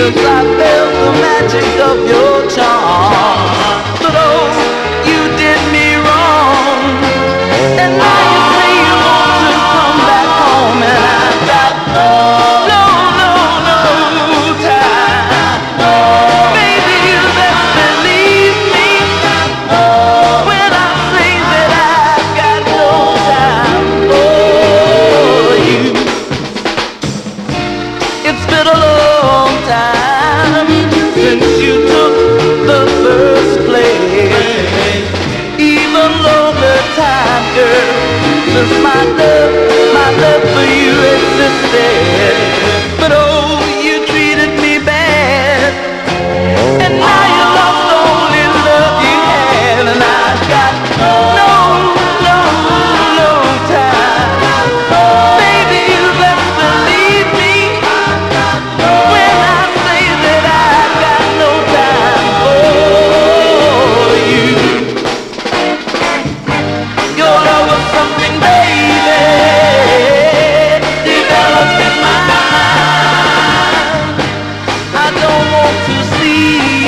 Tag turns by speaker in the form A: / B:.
A: since I felt the magic of your charm. But oh, you did me wrong, and now you say you want to come back home, and I've got no time. Baby, you best believe me when I say that I've got no time for you. It's been a long time since you took the first place. Even longer time, girl, since my love for you existed.